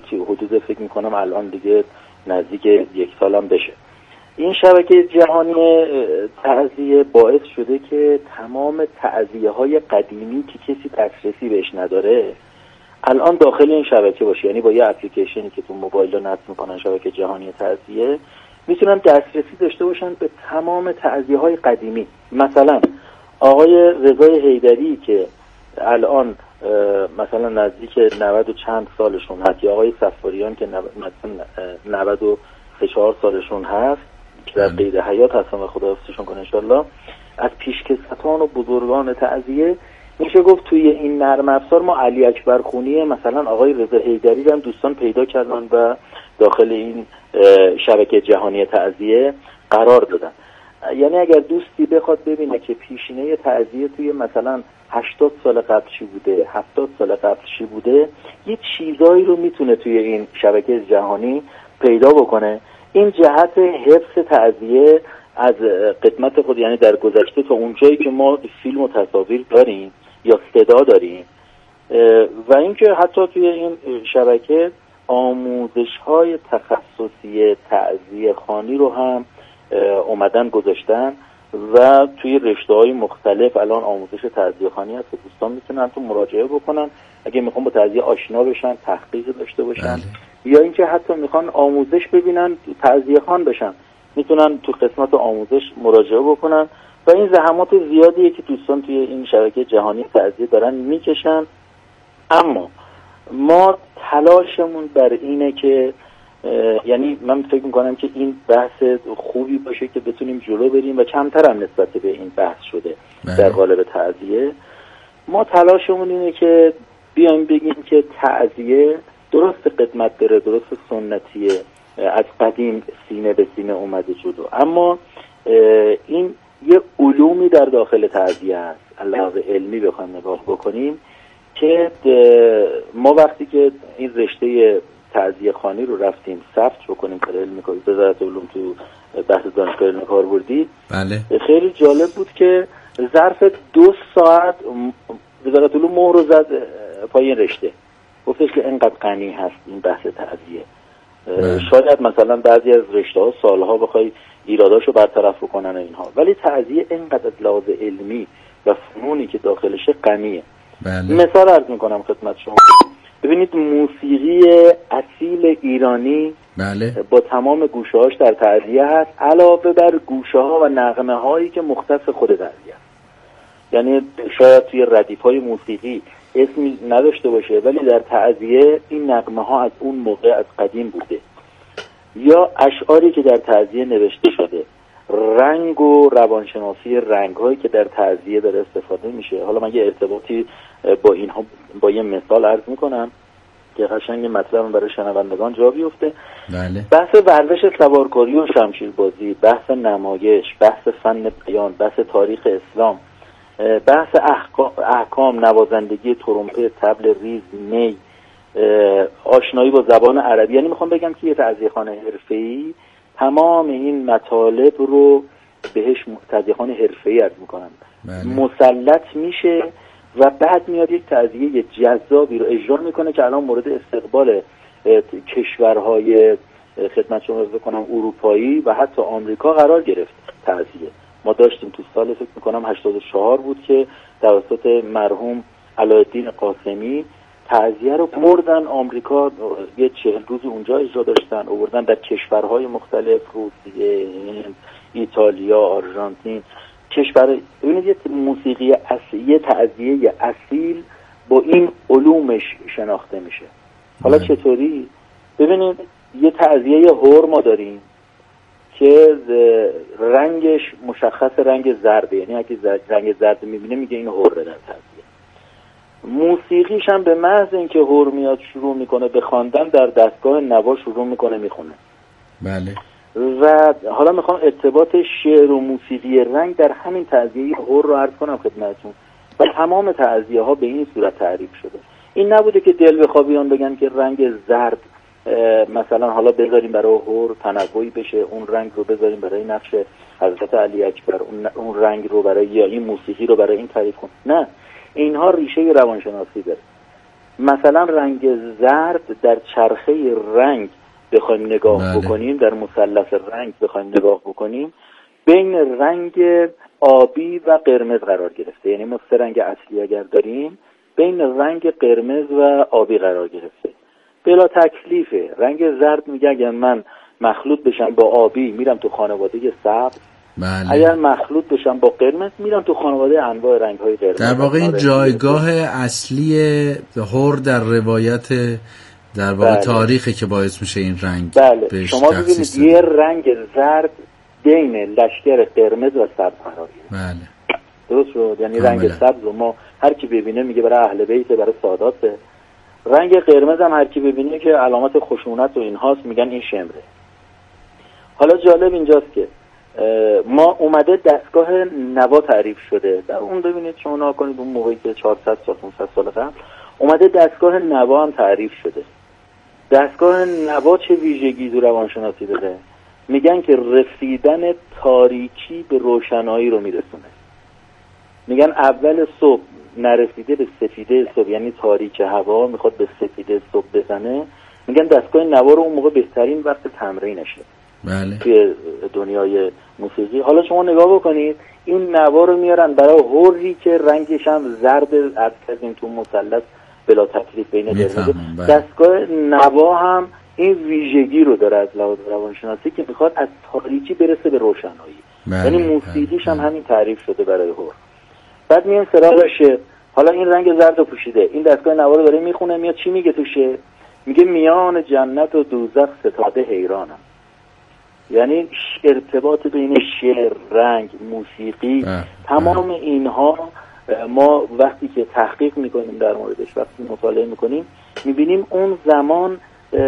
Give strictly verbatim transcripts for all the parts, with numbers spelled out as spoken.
حدود فکر میکنم الان دیگه نزدیک یک سالم بشه. این شبکه جهانی تعزیه باعث شده که تمام تعزیه‌های قدیمی که کسی دسترسی بهش نداره الان داخل این شبکه باشه. یعنی با یه اپلیکیشنی که تو موبایل نصب میکنن شبکه جهانی تعزیه میتونن دسترسی داشته باشن به تمام تعزیه‌های قدیمی. مثلا آقای رضای حیدری که الان مثلا نزدیک نود و چند سالشون هست، یا آقای صفاریان که مثلا نود و چهار سالشون هست که در قید حیات هستن و خدا حفظشون کنه انشالله، از پیشکسوتان و بزرگان تعزیه میشه گفت توی این نرم افزار ما علی اکبر خونی مثلا آقای رضا حیدری هم دوستان پیدا کردن و داخل این شبکه جهانی تعزیه قرار دادن. یعنی اگر دوستی بخواد ببینه که پیشینه تعزیه توی مثلا هشتاد سال قبل چی بوده، هفتاد سال قبل چی بوده، یه چیزایی رو میتونه توی این شبکه جهانی پیدا بکنه. این جهت حفظ تعزیه از قدمت خود، یعنی در گذشته تا اونجایی که ما فیلم و تصاویر داریم یا صدا داریم، و اینکه حتی توی این شبکه آموزش‌های تخصصی تعزیه خوانی رو هم اومدن گذاشتن و توی رشته‌های مختلف الان آموزش تعزیه خوانی هست که دوستان میتونن تو مراجعه بکنن اگه میخوان با تعزیه آشنا بشن، تحقیق داشته باشن، بله. یا اینکه حتی میخوان آموزش ببینن، تعزیه خوان بشن، میتونن تو قسمت آموزش مراجعه بکنن. و این زحمات زیادیه که دوستان توی این شبکه جهانی تعزیه دارن میکشن. اما ما تلاشمون بر اینه که یعنی من فکر میکنم که این بحث خوبی باشه که بتونیم جلو بریم و کمتر هم نسبت به این بحث شده بله. در قالب تعزیه ما تلاشمون اینه که بیایم بگیم که تعزیه درست قدمت داره، درست سنتیه، از قدیم سینه به سینه اومده جلو، اما این یه علومی در داخل تعزیه هست علاوه علمی بخوایم نگاه بکنیم که ما وقتی که این رشته تعزیه خوانی رو رفتیم ثبت بکنیم در علم کاری وزارت علوم تو بحث دانشگاه علم کاربردی، بله. خیلی جالب بود که ظرف دو ساعت وزارت علوم مهر رو زد پای این رشته، گفتش که اینقدر غنی هست این بحث تعزیه. بله. شاید مثلا بعضی از رشته ها سالها بخوای ایراداشو برطرف بکنن اینها، ولی تعزیه اینقدر از لحاظ علمی و فنونی که داخلشه غنیه. بله. مثال عرض میکنم خدمت شما، ببینید موسیقی اصیل ایرانی بله. با تمام گوشه هاش در تعزیه هست، علاوه بر گوشه ها و نغمه هایی که مختص خود تعزیه هست. یعنی شاید توی ردیف های موسیقی اسمی نداشته باشه ولی در تعزیه این نغمه ها از اون موقع از قدیم بوده، یا اشعاری که در تعزیه نوشته شده، رنگ و روانشناسی رنگ هایی که در تعزیه داره استفاده میشه. حالا من یه ارتباطی با اینها با یه مثال عرض میکنم که قشنگ مطلب برای شنوندگان جا بیفته. بله. بحث ورزش سوارکاری و شمشیربازی، بحث نمایش، بحث فن بیان، بحث تاریخ اسلام، بحث احکام، نوازندگی ترومپت، طبل ریز، نی، آشنایی با زبان عربی. یعنی میخوام بگم که یه تعزیه‌خوان حرفه‌ای تمام این مطالب رو بهش تعزیه‌خوان حرفه‌ای عرض میکنن، بله. مسلط میشه و بعد میاد یک تعزیه جذابی رو اجرا میکنه که الان مورد استقبال کشورهای خدمت شما عرض کنم اروپایی و حتی آمریکا قرار گرفت. تعزیه ما داشتیم تو سال فکر میکنم هشتاد و چهار بود که توسط مرحوم علاءالدین قاسمی تعزیه رو بردن آمریکا، یه چهل روز اونجا اجرا داشتن، آوردن در کشورهای مختلف، روسیه، هند، ایتالیا، آرژانتین، کشور. ببینید یه موسیقی اصیل، یه تعزیه اصیل با این علومش شناخته میشه. حالا چطوری؟ ببینید یه تعزیه هور ما داریم که رنگش مشخص رنگ زرده، یعنی اگه رنگ زرد میبینه میگه این هوره در تعزیه. موسیقیش هم به محض اینکه هور میاد شروع میکنه به خواندن در دستگاه نوا شروع میکنه میخونه. بله. و حالا میخوام ارتباط شعر و موسیقی رنگ در همین تعزیه هور رو عرض کنم خدمتتون. و تمام تعزیه ها به این صورت تعریف شده. این نبوده که دل بخوابیان بگن که رنگ زرد مثلا حالا بذاریم برای هور تنوعی بشه، اون رنگ رو بذاریم برای نقش حضرت علی اکبر، اون, اون رنگ رو برای یا این موسیقی رو برای این تعریف کن. نه، اینها ریشه روانشناسی داره. مثلا رنگ زرد در چرخه رنگ بخوایم نگاه بله. بکنیم، در مثلث رنگ بخوایم نگاه بکنیم، بین رنگ آبی و قرمز قرار گرفته. یعنی ما سه رنگ اصلی اگر داریم، بین رنگ قرمز و آبی قرار گرفته. بلا تکلیفه. رنگ زرد میگه اگر من مخلوط بشم با آبی میرم تو خانواده سبز، بله. اگر مخلوط بشم با قرمز میرم تو خانواده انواع رنگ‌های قرمز. در واقع این جایگاه اصلی هور در روایت در واقع بله. تاریخی که باعث میشه این رنگ بله. بهش شما ببینید یه رنگ زرد بین لشکر قرمز و سبز قرار گرفته. بله. درست شد. یعنی کاملا. رنگ سبز رو ما هر کی ببینه میگه برای اهل بیت، برای ساداته. رنگ قرمز هم هر کی ببینه که علامت خشونت و اینهاست میگن این شمره. حالا جالب اینجاست که ما اومده دستگاه نوا تعریف شده. در اون ببینید شما نگاه کنید اون موقعی که چهارصد تا پانصد سال قبل اومده دستگاه نوا هم تعریف شده. دستگاه نوا چه ویژگی تو روانشناسی داره؟ میگن که رسیدن تاریکی به روشنایی رو میرسونه. میگن اول صبح نرسیده به سفیده صبح، یعنی تاریک هوا میخواد به سفیده صبح بزنه، میگن دستگاه نوا رو اون موقع بهترین وقت تمرینشه. بله. توی دنیای موسیقی. حالا شما نگاه بکنید این نوا رو میارن برای هوری که رنگش هم زرد، عرض کردیم تو مثلث بلا تکلیف بین قرمز. دستگاه نوا هم این ویژگی رو داره از لحاظ روانشناسی که میخواد از تاریکی برسه به روشنایی. بله. یعنی موسیقیش هم همین تعریف شده برای هور. بعد میایم سراغ شعر. حالا این رنگ زرد رو پوشیده، این دستگاه نوا رو داره میخونه، میاد چی میگه تو شعر؟ میگه میان جنت و دوزخ ستاده حیرانم. یعنی ارتباط بین شعر، رنگ، موسیقی، اه. تمام اینها ما وقتی که تحقیق میکنیم در موردش، وقتی مطالعه میکنیم، میبینیم اون زمان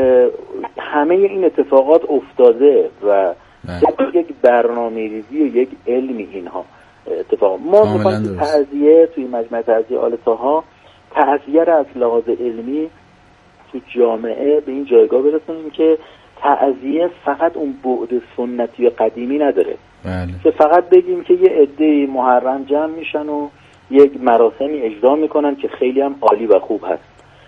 همه این اتفاقات افتاده و یک برنامه‌ریزی و یک علمی اینها اتفاق. ما میخوایم تعزیه توی مجمع تعزیه آل طاها تعزیه را از لحاظ علمی تو جامعه به این جایگاه برسونیم که تعزیه فقط اون بعد سنتی و قدیمی نداره. بله. که فقط بگیم که یه عده محرم جمع میشن و یک مراسمی اجرا میکنن که خیلی هم عالی و خوب هست.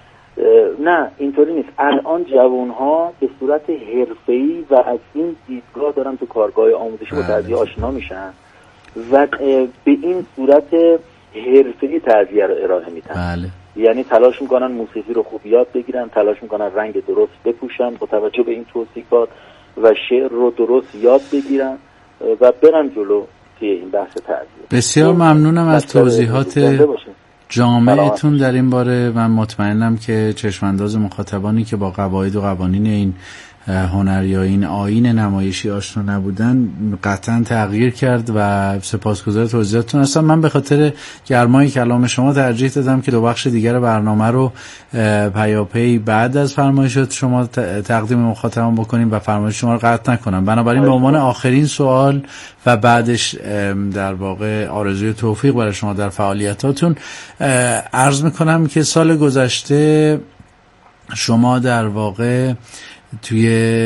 نه اینطوری نیست. الان جوانها به صورت حرفه‌ای و از این دیدگاه دارن تو کارگاه آموزشی با تعزیه آشنا میشن و به این صورت حرفه‌ای تعزیه رو ارائه میدن. بله. یعنی تلاش میکنن موسیقی رو خوب یاد بگیرن، تلاش میکنن رنگ درست بپوشن با توجه به این توصیفات و شعر رو درست یاد بگیرن و برن جلو توی این بحث تعزیه. بسیار ممنونم از توضیحات جامعتون در این باره. من مطمئنم که چشمانداز مخاطبانی که با قواعد و قوانین این هنر یا این آیین نمایشی آشنا نبودن قطعا تغییر کرد و سپاسگزار توضیحاتتون هستم. من به خاطر گرمای کلام شما ترجیح دادم که دو بخش دیگر برنامه رو پیاپی بعد از فرمایشات شما تقدیم مخاطبان بکنیم و فرمایش شما رو قطع نکنم. بنابراین به عنوان آخرین سوال و بعدش در واقع آرزوی توفیق برای شما در فعالیتاتون عرض میکنم که سال گذشته شما در واقع توی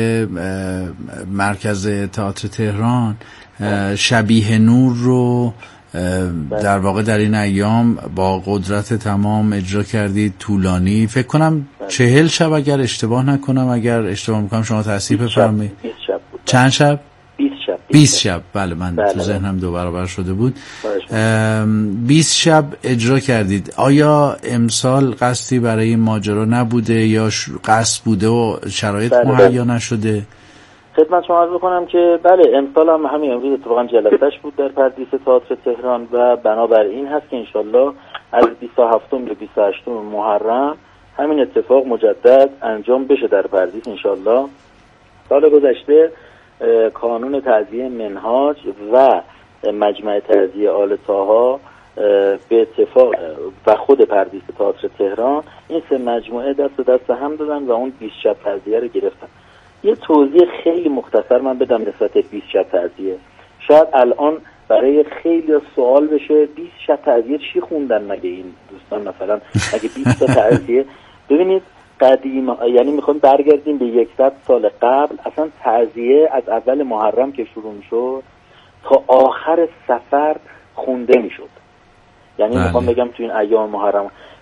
مرکز تئاتر تهران شبیه نور رو در واقع در این ایام با قدرت تمام اجرا کردید. طولانی فکر کنم چهل شب اگر اشتباه نکنم، اگر اشتباه میکنم شما تصحیح بفرمایید. چند شب؟ بیست شب. بیست شب. بله من بله. تو ذهنم دو برابر شده بود. بیست شب اجرا کردید. آیا امسال قصدی برای این ماجرا نبوده یا قصد بوده و شرایط بله مهیا بله. نشده؟ خدمت شما عرض بکنم که بله امسال هم همین امروز اتفاقا جلسه‌اش بود در پردیس تئاتر تهران و بنابراین هست که انشالله از بیست و هفتم به بیست و هشتم محرم همین اتفاق مجدد انجام بشه در پردیس انشالله. سال گذشته کانون تعزیه منهاج و مجمع تعزیه آل طاها به اتفاق و خود پردیس تئاتر تهران این سه مجموعه دست دست هم دادن و اون بیست شب تعزیه رو گرفتن. یه توضیح خیلی مختصر من بدم نسبت بیست شب تعزیه. شاید الان برای خیلی سوال بشه بیست شب تعزیه چی خوندن مگه این دوستان؟ مثلا اگه بیست تا تعزیه ببینید قدیم، یعنی میخوایم برگردیم به صد سال قبل. اصلا تعزیه از اول محرم که شروع میشد تا آخر صفر خونده میشد. یعنی بله. میخوام بگم تو این ایام محرم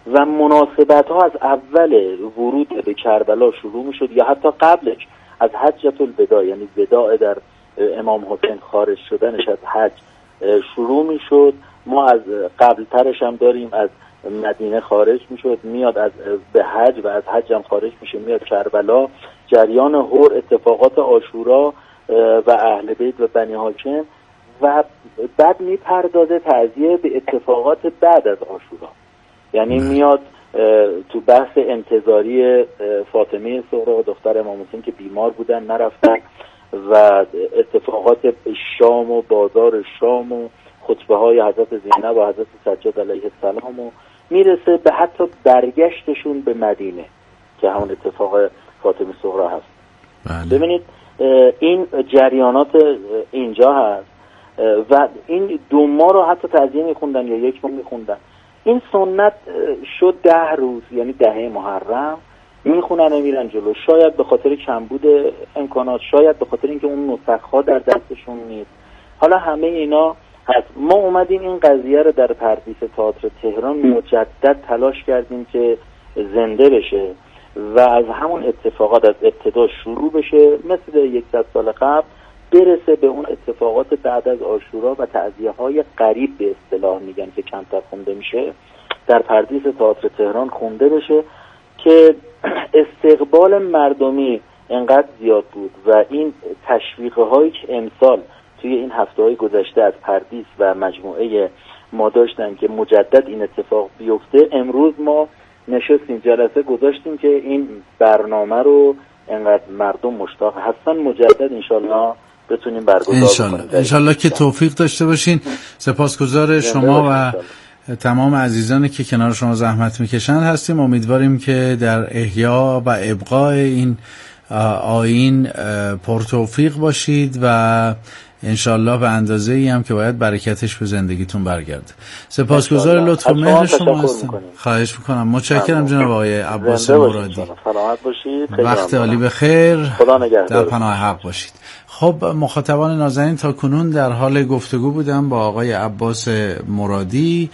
و مناسبت ها از اول ورود به کربلا شروع می شد یا حتی قبلش از حجة الوداع، یعنی وداع در امام حسین خارج شدنش از حج شروع می شد. ما از قبل ترش هم داریم، از مدینه خارج می شد میاد از به حج و از حج هم خارج میشه میاد کربلا. جریان هور، اتفاقات عاشورا و اهل بیت و بنی هاشم و بعد میپردازه تعزیه به اتفاقات بعد از عاشورا، یعنی میاد تو بحث انتظاری فاطمه صغرا دختر امام حسین که بیمار بودن نرفتن و اتفاقات شام و بازار شام و خطبه های حضرت زینب و حضرت سجاد علیه السلام و میرسه به حتی برگشتشون به مدینه که همون اتفاق فاطمه صغرا هست. بله. ببینید این جریانات اینجا هست و این دو ماه رو حتی تعزیه میخوندن یا یک ماه میخوندن. این سنت شد ده روز، یعنی دهه محرم میخونن و میرن جلو، شاید به خاطر کمبود امکانات، شاید به خاطر اینکه اون نسخ‌ها در دستشون نیست. حالا همه اینا هست. ما اومدیم این قضیه رو در پردیس تئاتر تهران مجدد تلاش کردیم که زنده بشه و از همون اتفاقات از ابتدا شروع بشه، مثل یکصد سال قبل برسه به اون اتفاقات بعد از عاشورا و تعزیه‌های قریب به اصطلاح میگن که کمتر خونده میشه در پردیس تئاتر تهران خونده بشه که استقبال مردمی انقدر زیاد بود و این تشویق هایی که امسال توی این هفته های گذشته از پردیس و مجموعه ما داشتن که مجدد این اتفاق بیفته، امروز ما نشستیم جلسه گذاشتیم که این برنامه رو انقدر مردم مشتاق هستن مجدد انشالله بتونیم برگزار انشالله. کنیم. انشالله که توفیق داشته باشین. سپاسگزار شما و تمام عزیزانی که کنار شما زحمت میکشن هستیم. امیدواریم که در احیا و ابقاء این آیین پرتوفیق باشید و انشالله به اندازه ای هم که باید برکتش به زندگیتون برگرده. سپاسگزار لطف و مهر شما هستم. خواهش میکنم. متشکرم جناب آقای عباس مرادی. سلامت باشید. وقت عالی بخیر. خدا نگهدار. در پناه حق باشید. خب مخاطبان نازنین، تا کنون در حال گفتگو بودم با آقای عباس مرادی،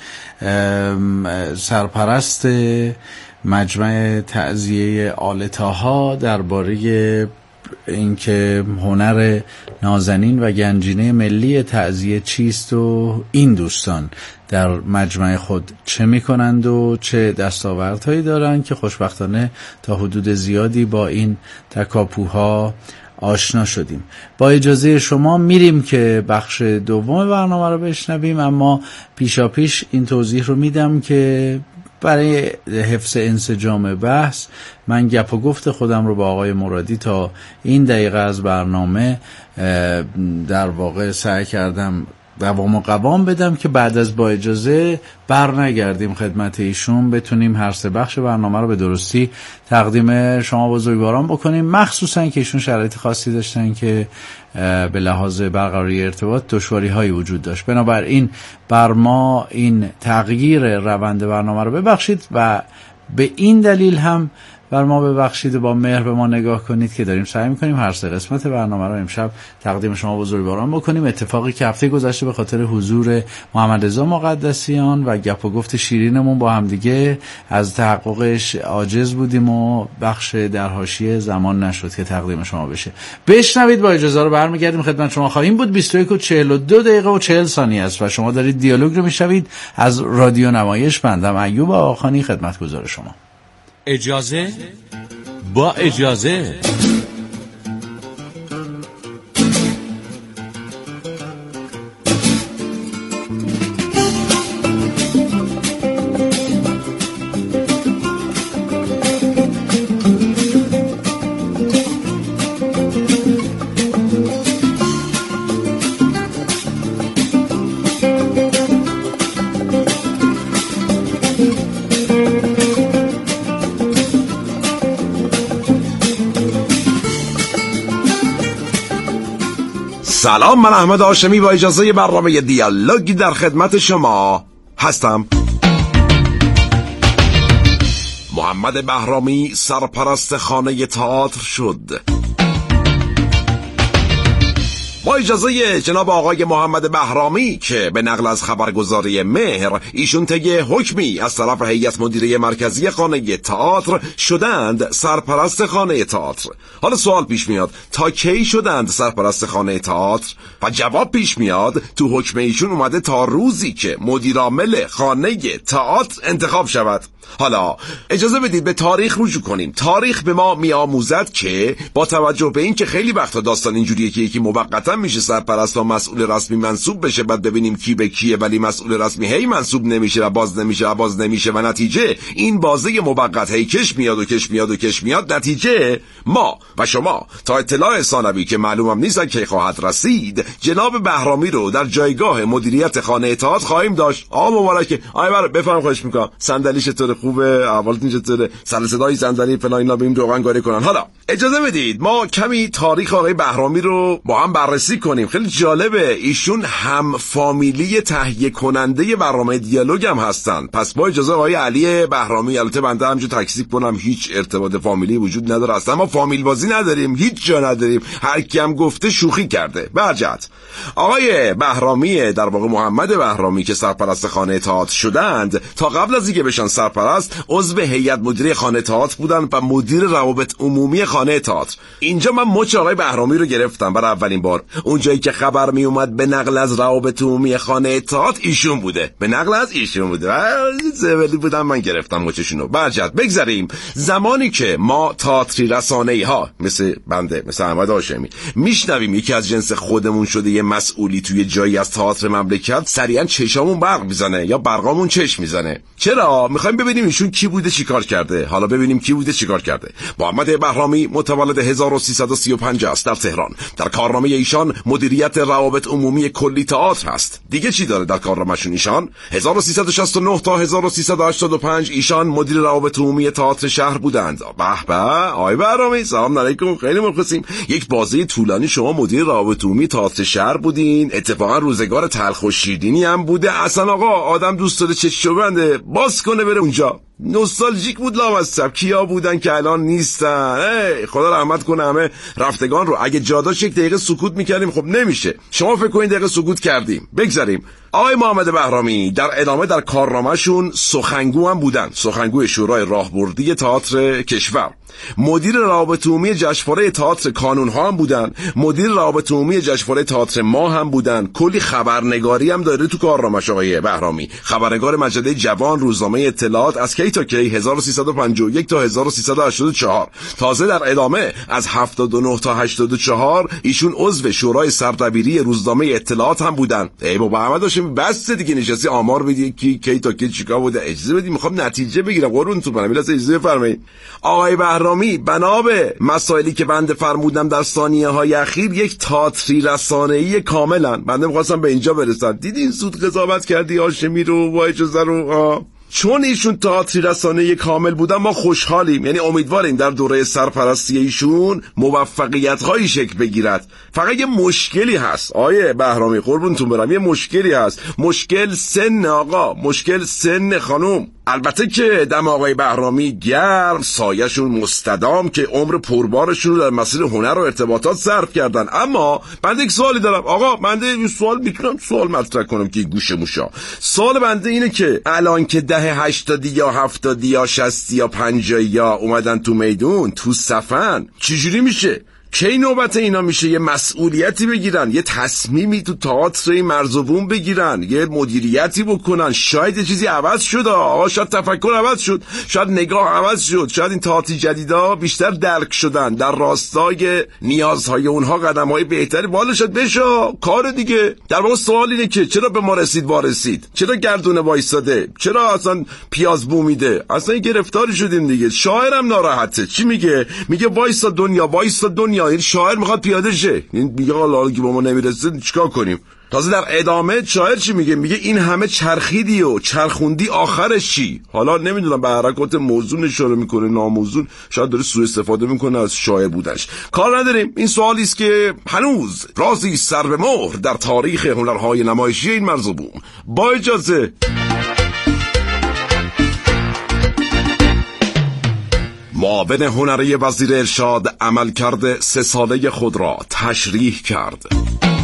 سرپرست مجمع تعزیه آل طاها، درباره اینکه هنر نازنین و گنجینه ملی تعزیه چیست و این دوستان در مجمع خود چه میکنند و چه دستاوردهایی دارند که خوشبختانه تا حدود زیادی با این تکاپوها آشنا شدیم. با اجازه شما میریم که بخش دوم برنامه رو بشنویم، اما پیشا پیش این توضیح رو میدم که برای حفظ انسجام بحث من گپ و گفت خودم رو با آقای مرادی تا این دقیقه از برنامه در واقع سعی کردم دوام و قوام بدم که بعد از با اجازه بر نگردیم خدمت ایشون، بتونیم هر سه بخش برنامه رو به درستی تقدیم شما بزرگواران بکنیم، مخصوصا که ایشون شرایط خاصی داشتن که به لحاظ برقراری ارتباط دشواری هایی وجود داشت. بنابراین بر ما این تغییر روند برنامه رو ببخشید و به این دلیل هم بر ما ببخشید و با مهر به ما نگاه کنید که داریم سعی می‌کنیم هر سه قسمت برنامه رو امشب تقدیم شما بزرگواران بکنیم. اتفاقی که هفته گذشته به خاطر حضور محمد رضا مقدسیان و گپ و گفت شیرینمون با هم دیگه از تحققش عاجز بودیم و بخش در حاشیه زمان نشد که تقدیم شما بشه. بشنوید با اجازه رو برمیگردیم خدمت شما خواهیم بود. بیست و یک و چهل و دو دقیقه و چهل ثانیه است و شما دارید دیالوگ رو میشنوید از رادیو نمایش. بندم ایوب آقاخانی خدمتگزار شما. اجازه با اجازه سلام، من احمد هاشمی با اجازه برنامه دیالوگ در خدمت شما هستم. محمد بهرامی سرپرست خانه تئاتر شد. با اجازه جناب آقای محمد بهرامی که به نقل از خبرگزاری مهر ایشون طی حکمی از طرف هیئت مدیره مرکزی خانه تئاتر شدند سرپرست خانه تئاتر. حالا سوال پیش میاد تا کی شدند سرپرست خانه تئاتر؟ و جواب پیش میاد تو حکم ایشون اومده تا روزی که مدیر عامل خانه تئاتر انتخاب شود. حالا اجازه بدید به تاریخ رجوع کنیم. تاریخ به ما میآموزد که با توجه به این که خیلی وقتا داستان اینجوریه که یکی موقتا میشه سرپرست و مسئول رسمی منصوب بشه، بعد ببینیم کی به کیه ولی مسئول رسمی هی منصوب نمیشه و باز نمیشه و باز نمیشه و نتیجه این بازه موقت هی کش میاد و کش میاد و کش میاد. نتیجه ما و شما تا اطلاع ثانوی که معلومم نیست کی خواهد رسید جناب بهرامی رو در جایگاه مدیریت خانه تئاتر خواهیم داشت. آقا مبارکه. آقا برو بفهم خواهش میکنم. صندلی چطوره؟ خوبه؟ احوالتون چطوره؟ سر صدای صندلی فلان اینا بریم روغن گاری کنن. حالا اجازه بدید ما کمی تاریخ آقای بهرامی رو با هم بررسی کنیم. خیلی جالبه ایشون هم فامیلی تهیه کننده برنامه دیالوگ هم هستن. پس با اجازه آقای علی بهرامی، البته بنده همجور تکذیب کنم هیچ ارتباط فامیلی وجود نداره، اصلا ما فامیل بازی نداریم، هیچ جا نداریم، هر کی هم گفته شوخی کرده. برجت آقای بهرامی در واقع محمد بهرامی که سرپرست خانه تئاتر شدند تا قبل از اینکه بشن سرپرست عضو هیئت مدیره خانه تئاتر بودن و مدیر روابط عمومی خانه تئاتر. اینجا من مچ آقای بهرامی رو گرفتم برای اولین بار. اونجایی که خبر می اومد به نقل از روابط عمومی خانه تئاتر ایشون بوده، به نقل از ایشون بوده. زبلی بودم من گرفتم مچشونو. برجت بگذاریم زمانی که ما تئاتری رسانه‌ای ها مثل بنده مثل احمد هاشمی میشنویم یکی از جنس خودمون شده یه مسئولی توی جایی از تئاتر مملکت، سریعا چشامون برق میزنه یا برقامون چشم میزنه. چرا؟ میخوایم ببینیم ایشون کی بوده چیکار کرده. حالا ببینیم کی بوده چیکار کرده. محمد بهرامی متولد هزار و سیصد و سی و پنج است در تهران. در کارنامه ایشان مدیریت روابط عمومی کلی تئاتر هست. دیگه چی داره در کارنامه‌شون ایشان؟ هزار و سیصد و شصت و نه تا هزار و سیصد و هشتاد و پنج ایشان مدیر روابط عمومی تئاتر شهر بودند. به به آقای بهرامی سلام علیکم، خیلی مخلصیم. یک بازه طولانی شما مدیر روابط عمومی تئاتر شهر بودین. اتفاقا روزگار تلخ و شیرینی هم بوده. اصلا آقا آدم دوست داره چششو بنده باز کنه بره اونجا. نوستالژیک بود لامصب. کیا بودن که الان نیستن؟ ای خدا رحمت کنه همه رفتگان رو. اگه جاداش یک دقیقه سکوت میکردیم خب نمیشه. شما فکر کنید دقیقه سکوت کردیم. بگذاریم. آقای محمد بهرامی در ادامه در کارنامه‌شون سخنگو هم بودن، سخنگوی شورای راهبردی تئاتر کشور. مدیر روابط عمومی جشنواره تئاتر کانون‌ها هم بودن، مدیر روابط عمومی جشنواره تئاتر ما هم بودن. کلی خبرنگاری هم داره تو کارنامه‌ش آقای بهرامی. خبرنگار مجله جوان، روزنامه اطلاعات از کی تا کی هزار و سیصد و پنجاه و یک تا هزار و سیصد و هشتاد و چهار. تازه در ادامه از هفتاد و نه تا هشتاد و چهار ایشون عضو شورای سردبیری روزنامه اطلاعات هم بودن. ای بابا احمد هاشمی بس دیگه نشستی آمار بدی کی کی تا کی چیکار بوده. اجازه بدید میخوام نتیجه بگیرم قربونتون برم. اجازه اجازه فرمایید. آقای بهرامی بنا به مسائلی که بنده فرمودم در ثانیه های اخیر یک تئاتری رسانه‌ای کاملا بنده می‌خواستم به اینجا برسم. دیدین زود قضاوت کردی هاشمی رو با اجازه رو آه. چون ایشون تئاتری رسانه‌ای کامل بودن ما خوشحالیم، یعنی امیدواریم در دوره سرپرستی ایشون موفقیت‌هایی شکل بگیرد. فقط یه مشکلی هست آیه بهرامی قربونتون برم، یه مشکلی هست. مشکل سن آقا، مشکل سن خانم. البته که دم آقای بهرامی گرم، سایه‌شون مستدام که عمر پربارشون رو در مسیر هنر و ارتباطات صرف کردن. اما بنده یک سوالی دارم آقا، بنده این سوال میتونم سوال مطرح کنم که گوش موشا. سوال بنده اینه که الان که ده هشتادی یا هفتادی یا شصتی یا پنجاهی یا اومدن تو میدون تو صفن چجوری میشه؟ کی نوبت اینا میشه یه مسئولیتی بگیرن، یه تصمیمی تو تئاتر این مرز و بوم بگیرن، یه مدیریتی بکنن؟ شاید یه چیزی عوض شد آقا، شاید تفکر عوض شد، شاید نگاه عوض شد، شاید این تئاتر جدیدا بیشتر درک شدن، در راستای نیازهای اونها قدم‌های بهتری بالا شد بشه کار دیگه. در واقع سوال اینه که چرا به ما رسید وارسید؟ چرا گردونه وایساده؟ چرا اصلا پیاز بو میده؟ اصلا گرفتار شدیم دیگه. شاعرم ناراحته. چی میگه؟ میگه وایسا دنیا، وایسا دنیا. این شاعر میخواد پیاده شه. این میگه حالا که با ما نمیرسه چیکار کنیم؟ تازه در ادامه شاعر چی میگه؟ میگه این همه چرخیدی و چرخوندی آخرش چی؟ حالا نمیدونم به حرکات موضوع اشاره میکنه، ناموزون شاید داره سوء استفاده میکنه از شاعر بودنش. کار نداریم. این سوالی است که هنوز رازی سر به مهر در تاریخ هنرهای نمایشی این مرز و بوم. با اجازه معاون هنری وزیر ارشاد عملکرد سه ساله خود را تشریح کرد.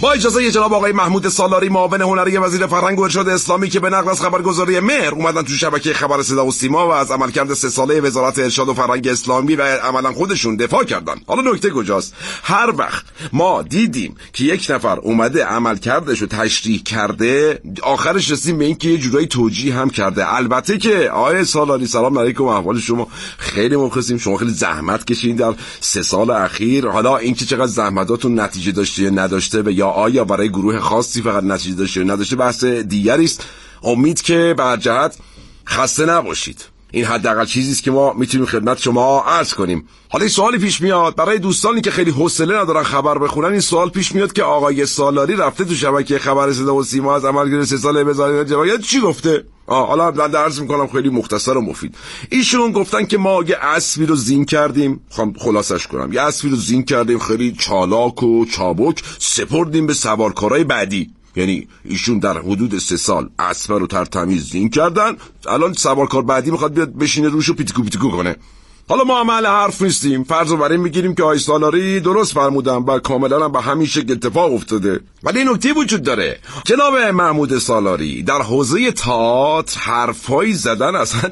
با اجازه جناب آقای محمود سالاری معاون هنری وزیر فرهنگ و ارشاد اسلامی که به نقل از خبرگزاری مهر اومدن تو شبکه خبر صدا و سیما و از عملکرد سه ساله وزارت ارشاد و فرهنگ اسلامی و عملا خودشون دفاع کردن. حالا نکته کجاست؟ هر وقت ما دیدیم که یک نفر اومده عملکردش رو تشریح کرده، آخرش رسیدیم به این که یه جورایی توجیه هم کرده. البته که آقای سالاری سلام علیکم، احوال شما؟ خیلی مخلصیم، شما خیلی زحمت کشیدین در سه سال اخیر. حالا این که چقدر زحمتاتون نتیجه داشته یا نداشته و یا آیا برای گروه خاصی فقط نتیجه داشته یا نداشته بحث دیگری است. امید که بر جهت خسته نباشید. این حداقل چیزی است که ما میتونیم خدمت شما عرض کنیم. حالا این سوالی پیش میاد برای دوستانی که خیلی حوصله ندارن خبر بخونن. این سوال پیش میاد که آقای سالاری رفته تو شبکه خبر صدا و سیما از عملکرد سه ساله وزارت جوایز چی گفته؟ آه حالا من عرض میکنم خیلی مختصر و مفید. ایشون گفتن که ما یه اسبی رو زین کردیم، خواهم خلاصش کنم، یه اسبی رو زین کردیم خیلی چالاک و چابک، سپردیم به سوارکارای بعدی. یعنی ایشون در حدود سه سال اسب رو ترتمیز زین کردن، الان سوارکار بعدی میخواد بیاد بشینه روش و پیتیکو پیتیکو کنه. حالا ما عمل حرف نیستیم، فرض رو برای میگیریم که آقای سالاری درست فرمودن و کاملا هم به همین شکل اتفاق افتاده. ولی نکته وجود داره جناب محمود سالاری، در حوزه تئاتر حرفایی زدن اصلا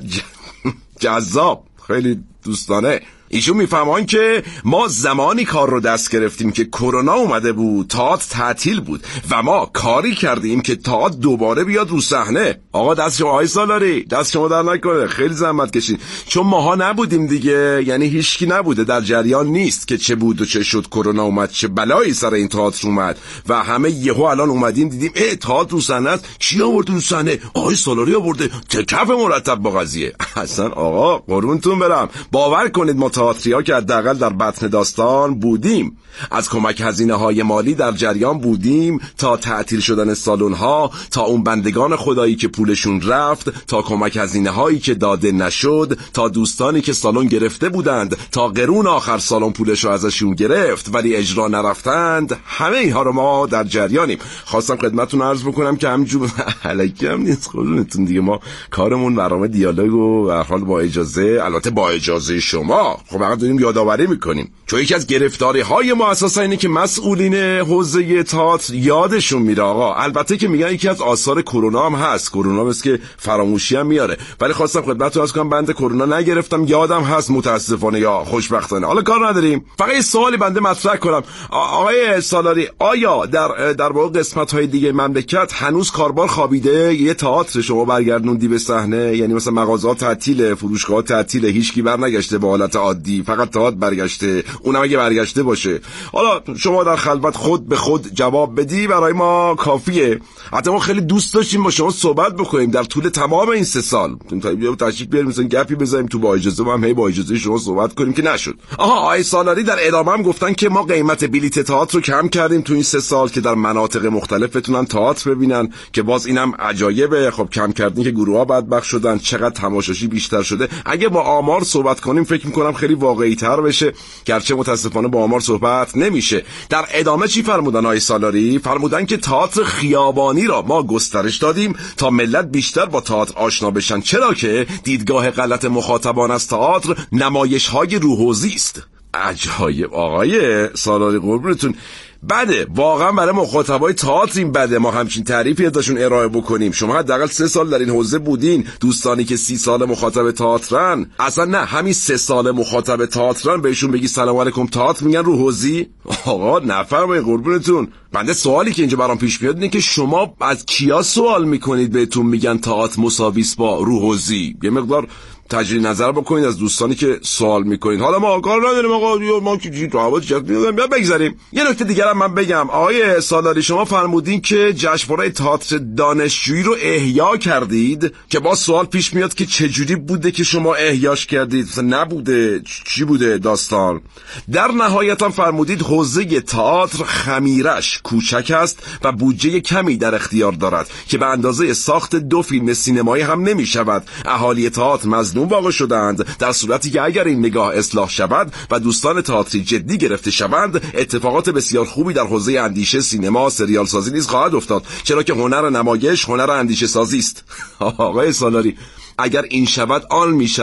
جذاب، خیلی دوستانه. ایشون میفهمان که ما زمانی کار رو دست گرفتیم که کرونا اومده بود، تئاتر تعطیل بود و ما کاری کردیم که تئاتر دوباره بیاد رو صحنه. آقا دست شما آقای سالاری، دست شما در نکنه، خیلی زحمت کشید. چون ماها نبودیم دیگه، یعنی هیچکی نبوده، در جریان نیست که چه بود و چه شد، کرونا اومد، چه بلایی سر این تئاتر اومد و همه یهو الان اومدیم دیدیم اه تئاتر رو صحنه است. کی آورد رو صحنه؟ آقای سالاری آورده. چه کف مرتب با قضیه. اصلا آقا قربونتون برم، باور کنید ما تئاتریا که حداقل در بطن داستان بودیم، از کمک هزینه‌های مالی در جریان بودیم، تا تعطیل شدن سالن‌ها، تا اون بندگان خدایی که پولشون رفت، تا کمک هزینه‌هایی که داده نشد، تا دوستانی که سالن گرفته بودند، تا قرون آخر سالن پولش رو ازشون گرفت ولی اجرا نرفتند. همه اینها رو ما در جریانیم. خواستم خدمتتون عرض بکنم که همینجور الکی هم نیست خودتون دیگه، ما کارمون برنامه دیالوگ و به هر حال با اجازه، البته با اجازه شما، خب فقط داریم یادآوری میکنیم. چون یکی از گرفتاری‌های ما اساسا اینه که مسئولین حوزه تئاتر یادشون میره آقا. البته که میگن یکی از آثار کرونا هم هست، کرونا مثل که فراموشی هم میاره، ولی خواستم خدمتتون عرض کنم بنده کرونا نگرفتم، یادم هست متاسفانه یا خوشبختانه. حالا کار نداریم، فقط یه سوالی بنده مطرح کنم. آقای سالاری، آیا در در واقع قسمت‌های دیگه مملکت هنوز کاربار خوابیده؟ یه تئاتر شما برگردوندی به صحنه، یعنی مثلا مغازه‌ها تعطیله، فروشگاه‌ها تعطیله، هیچکی برنگشته به حالت عادی، فقط تئاتر برگشته، اونم اگه برگشته باشه. حالا شما در خلوت خود به خود جواب بدی برای ما کافیه. حتی ما خیلی دوست داشتیم با شما صحبت بکنیم در طول تمام این سه سال، تا تشریف بیاریم مثلا گپی بزنیم تو، با اجازه ما هم هی با اجازه شما صحبت کنیم که نشد. آها آقای سالاری در ادامه هم گفتن که ما قیمت بلیت تئاتر رو کم کردیم تو این سه سال که در مناطق مختلف بتونن تئاتر ببینن، که باز اینم عجایبه. خب کم کردین که گروها بدبخت شدن، چقدر تماشاشی بیشتر شده. اگه با آمار صحبت کنیم فکر می‌کنم خیلی واقعی‌تر بشه، گرچه متاسفانه با آمار صحبت نمیشه. در ادامه چی فرمودن آقای سالاری؟ فرمودن که تئاتر خیابانی را ما گسترش دادیم تا ملت بیشتر با تئاتر آشنا بشن، چرا که دیدگاه غلط مخاطبان از تئاتر نمایش‌های روحوزی است. عجایب آقای سالاری، قربونتون. بده واقعا برای مخاطبای تئاتر این بده ما همچین تعریفی ازشون ارائه بکنیم. شما حداقل سه سال در این حوزه بودین، دوستانی که سی سال مخاطب تئاترن، اصلا نه همین سه سال مخاطب تئاترن بهشون بگی سلام علیکم تئاتر میگن رو حوزی؟ آقا نفرمایید قربونتون. بنده سوالی که اینجا برام پیش میاد اینه که شما از کیا سوال میکنید بهتون میگن تئاتر مساویس با رو حوزی؟ یه مقدار تجدید نظر بکنید از دوستانی که سوال میکنید. حالا ما کار نداریم آقا، ما که جی دعوت جد میدیم بیا بگذاریم. یه نکته دیگه هم من بگم آقای سالاری، شما فرمودین که جشنواره تئاتر دانشجویی رو احیا کردید، که با سوال پیش میاد که چجوری بوده که شما احیاش کردید؟ مثلا نبوده، چی بوده داستان؟ در نهایت هم فرمودید حوزه تئاتر خمیرش کوچک است و بودجه کمی در اختیار دارد که به اندازه ساخت دو فیلم سینمایی هم نمیشود. اهالی تئاتر مظلوم واقع شدند، در صورتی که اگر این نگاه اصلاح شود و دوستان تئاتری جدی گرفته شوند، اتفاقات بسیار خوبی در حوزه اندیشه، سینما، سریال سازی نیز خواهد افتاد، چرا که هنر نمایش هنر اندیشه سازی است. آقای سالاری، اگر این شود آن می شود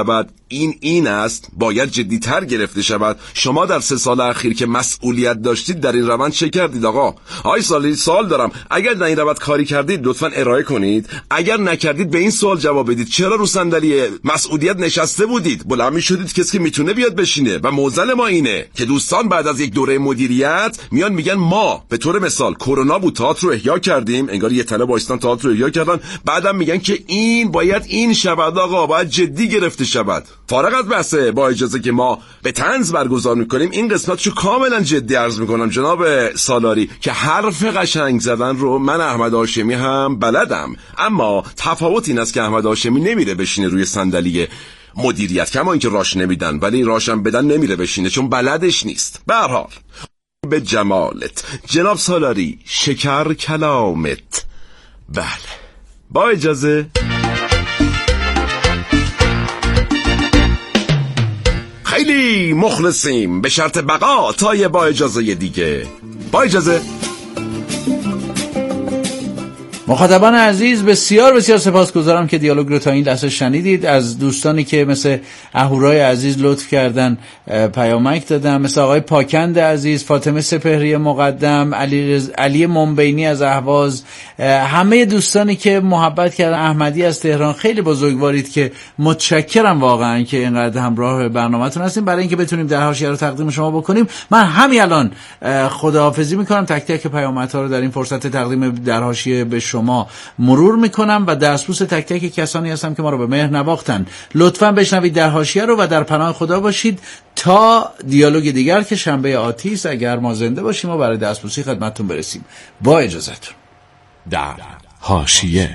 این این است باید جدی‌تر گرفته شود. شما در سه سال اخیر که مسئولیت داشتید در این روند چه کردید آقا؟ آی سالی سوال دارم، اگر در این روند کاری کردید لطفاً ارائه کنید، اگر نکردید به این سوال جواب بدید. چرا رو صندلی مسئولیت نشسته بودید؟ بلند می‌شدید کسی که میتونه بیاد بشینه. و موزل ما اینه که دوستان بعد از یک دوره مدیریت میان میگن ما به طور مثال کرونا بود تئاتر رو احیا کردیم، انگار یه تله وایستان تئاتر رو احیا کردن، بعدم میگن که این باید این شود آقا، باید جدی گرفته شود. فارغ از بحثه، با اجازه که ما به طنز برگزار میکنیم این قسمتشو کاملا جدی عرض میکنم جناب سالاری که حرف قشنگ زدن رو من احمد هاشمی هم بلدم، اما تفاوت این است که احمد هاشمی نمیره بشینه روی صندلی مدیریت، کما اینکه راش نمیدن ولی راشم بدن نمیره بشینه چون بلدش نیست. به هر حال به جمالت جناب سالاری، شکر کلامت. بله با اجازه. خیلی مخلصیم، به شرط بقا تا یه با اجازه دیگه. با اجازه. مخاطبان عزیز بسیار بسیار سپاسگزارم که دیالوگ رو تا این لحظه شنیدید. از دوستانی که مثل اهورای عزیز لطف کردن پیامک دادن، مثل آقای پاکند عزیز، فاطمه سپهری مقدم، علی, رز... علی منبینی از اهواز، همه دوستانی که محبت کردن، احمدی از تهران، خیلی بزرگوارید که متشکرم واقعا که اینقدر همراه برنامه‌تون هستیم. برای اینکه بتونیم در حاشیه رو تقدیم شما بکنیم من همین الان خداحافظی میکنم، تک تک پیامک‌ها رو در این فرصت تقدیم در حاشیه به شما مرور میکنم و دستبوس تک تک کسانی هستم که ما رو به مهر نواختن. لطفاً بشنوید در حاشیه رو و در پناه خدا باشید تا دیالوگ دیگر که شنبه آتی است اگر ما زنده باشیم و برای دستبوسی خدمتتون برسیم. با اجازهتون. در حاشیه.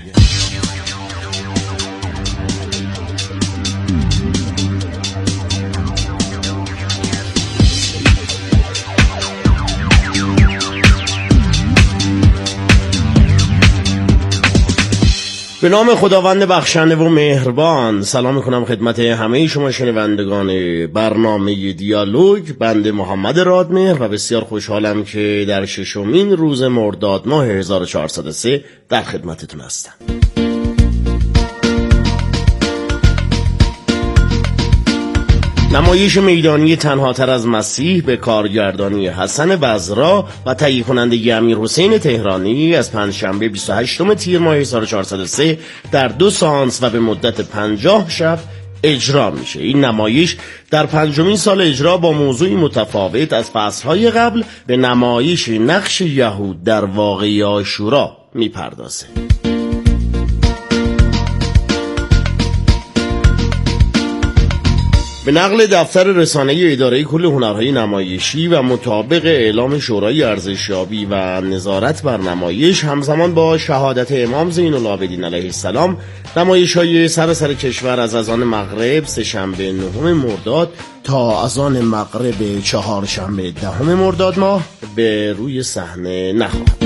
به نام خداوند بخشنده و مهربان سلام میکنم خدمت همه شما شنوندگان برنامه دیالوگ. بنده محمد رادمهر و بسیار خوشحالم که در ششمین روز مرداد ماه هزار و چهارصد و سه در خدمتتون هستم. نمایش میدانی تنها تر از مسیح به کارگردانی حسن وزرا و تهیه کننده امیر حسین تهرانی از پنجشنبه بیست و هشتم تیر ماه هزار و چهارصد و سه در دو سانس و به مدت پنجاه شب اجرا میشه. این نمایش در پنجمین سال اجرا با موضوعی متفاوت از فصلهای قبل به نمایش نقش یهود در واقعه عاشورا میپردازه. به نقل دفتر رسانه اداره کل هنرهای نمایشی و مطابق اعلام شورای ارزشیابی و نظارت بر نمایش، همزمان با شهادت امام زین العابدین علیه السلام، نمایش‌های سراسر کشور از اذان مغرب سه‌شنبه نهم مرداد تا اذان مغرب چهارشنبه دهم مرداد ماه به روی صحنه نخواهد.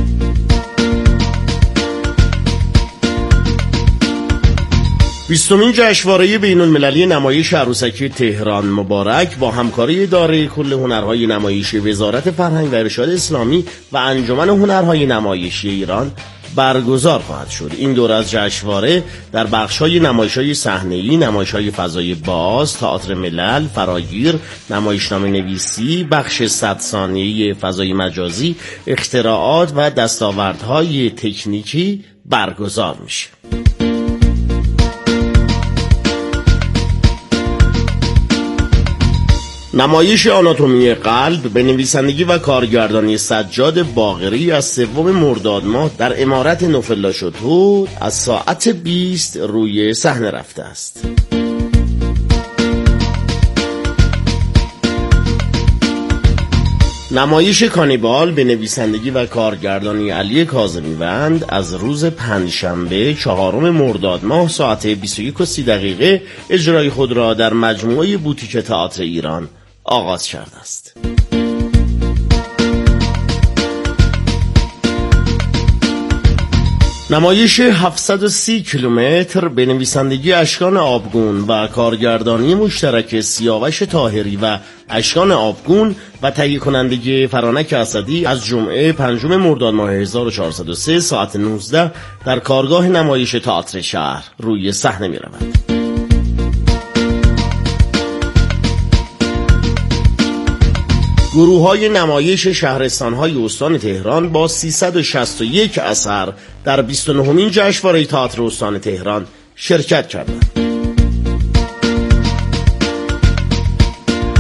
بیستمین جشنواره بین المللی نمایش عروسکی تهران مبارک با همکاری اداره کل هنرهای نمایشی وزارت فرهنگ و ارشاد اسلامی و انجمن هنرهای نمایشی ایران برگزار خواهد شد. این دوره از جشنواره در بخش‌های نمایش‌های صحنه‌ای، نمایش‌های فضای باز، تئاتر ملل، فراگیر، نمایشنامه نویسی، بخش صد ثانیه‌ای فضای مجازی، اختراعات و دستاوردهای تکنیکی برگزار میشه. نمایش آناتومی قلب به نویسندگی و کارگردانی سجاد باقری از سوم مرداد ماه در عمارت نوفلا شتو از ساعت بیست روی صحنه رفته است. نمایش کانیبال به نویسندگی و کارگردانی علی کاظمی‌وند از روز پنجشنبه چهارم مرداد ماه ساعت بیست و یک و سی دقیقه اجرای خود را در مجموعه بوتیک تئاتر ایران آغاز کرده است. نمایش هفتصد و سی کیلومتر به نویسندگی اشکان آبگون و کارگردانی مشترک سیاوش طاهری و اشکان آبگون و تهیه کنندگی فرانک اسدی از جمعه پنجم مرداد ماه هزار و چهارصد و سه ساعت نوزده در کارگاه نمایش تئاتر شهر روی صحنه می رود. گروه های نمایش شهرستان های استان تهران با سیصد و شصت و یک اثر در بیست و نهمین جشنواره تئاتر استان تهران شرکت کردند.